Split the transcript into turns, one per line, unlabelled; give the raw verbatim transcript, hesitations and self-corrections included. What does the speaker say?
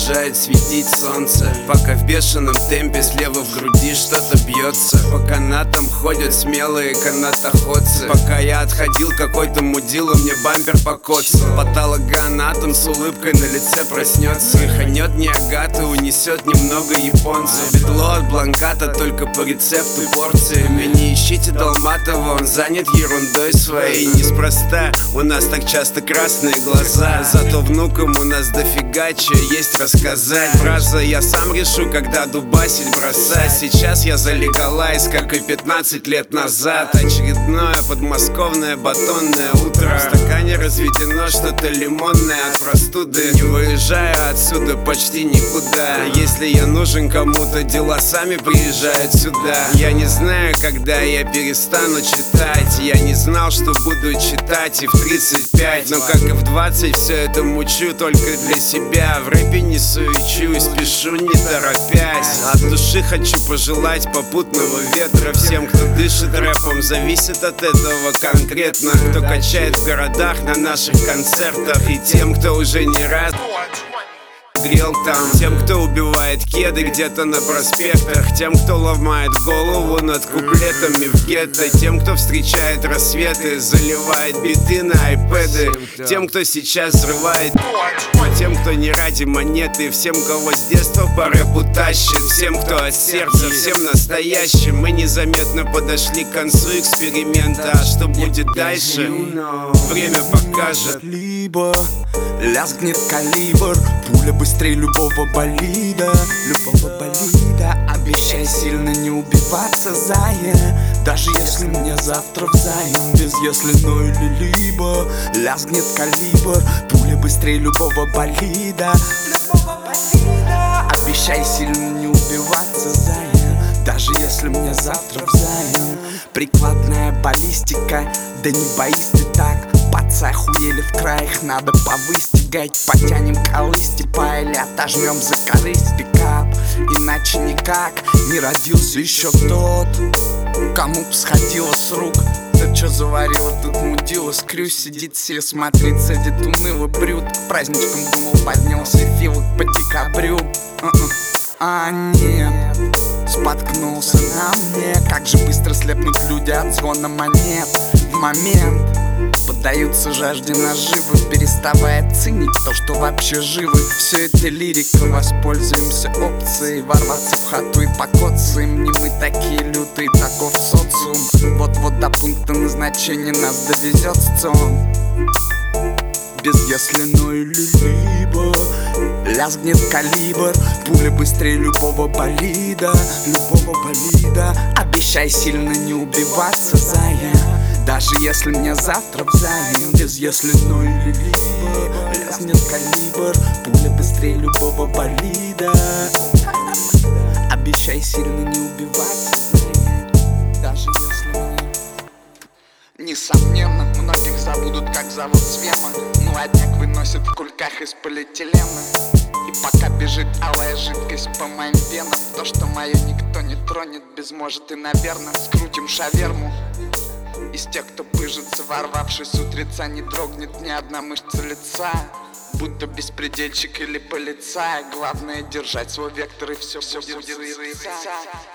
продолжает светить солнце, пока в бешеном темпе слева в груди что-то бьется. По канатам ходят смелые канатоходцы. Пока я отходил, какой-то мудила мне бампер покоцал. Патологоанатом с улыбкой на лице проснется. Ханет не агата, унесет немного японцев. Бедло от бланката только по рецепту порциями. Не ищите Долматова, он занят ерундой своей. Неспроста у нас так часто красные глаза, зато внукам у нас дофига че есть рассказать. Фраза «я сам решу, когда дубасить бросать». Сейчас я за легалайз, как и пятнадцать лет назад. Очередное подмосковное батонное утро. В стакане разведено что-то лимонное от простуды. Не выезжаю отсюда почти никуда. Если я нужен кому-то, дела сами приезжают сюда. Я не знаю, когда я перестану читать. Я не знал, что буду читать и в тридцать пять. Но как и в двадцать, все это мучу только для себя. В рэпе не суечусь, пишу не торопясь. От души хочу пожелать попутного ветра всем, кто дышит рэпом. Зависит от этого конкретно, кто качает в городах на наших концертах. И тем, кто уже не раз грел там. Тем, кто убивает кеды где-то на проспектах. Тем, кто ломает голову над куплетами в гетто. Тем, кто встречает рассветы, заливает биты на айпэды. Тем, кто сейчас взрывает. Тем, кто не ради монеты. Всем, кого с детства по рэпу тащит. Всем, кто от сердца, всем настоящим. Мы незаметно подошли к концу эксперимента. А что будет дальше, время покажет.
Либо лязгнет калибр, пуля быстрее любого болида, любого болида. Обещай сильно не убиваться, зая, даже если мне завтра взаим. Без если, но или либо. Лязгнет калибр, пуля быстрее любого болида, любого болида. Обещай сильно не убиваться, зая, даже если мне завтра взаим. Прикладная баллистика, да не боись ты так. Пацы охуели в краях, надо повыстигать. Потянем колысти па или отожмем за корысть пикап. Иначе никак не родился еще тот, кому б сходило с рук. Да чё заварила тут мудила, скрю сидит все, смотрит, цедит уныло брют. К праздничкам думал, поднялся филок по декабрю. uh-uh. А нет, споткнулся на мне. Как же быстро слепнут люди от звона монет. В момент поддаются жажде наживы, переставая ценить то, что вообще живы. Все это лирика, воспользуемся опцией ворваться в хату и покоцаем. Не мы такие лютые, таков социум. Вот-вот до пункта назначения нас довезет сцен. Без если, но или либо. Лязгнет калибр, пуля быстрее любого болида, любого болида. Обещай сильно не убиваться, зая, даже если мне завтра взаим. Без если, но или либо. Лязгнет калибр, пуля быстрее любого болида. Обещай сильно не убиваться, зая, даже если мне. Несомненно, многих забудут, как зовут Свема. Младняк выносит в кульках из полиэтилена. И пока бежит алая жидкость по моим венам, то, что мое никто не тронет, без может и наверно. Скрутим шаверму. Из тех, кто пыжится, ворвавшись с утреца, не дрогнет ни одна мышца лица. Будь то беспредельщик или полицай, главное держать свой вектор, и все, все будет заебись.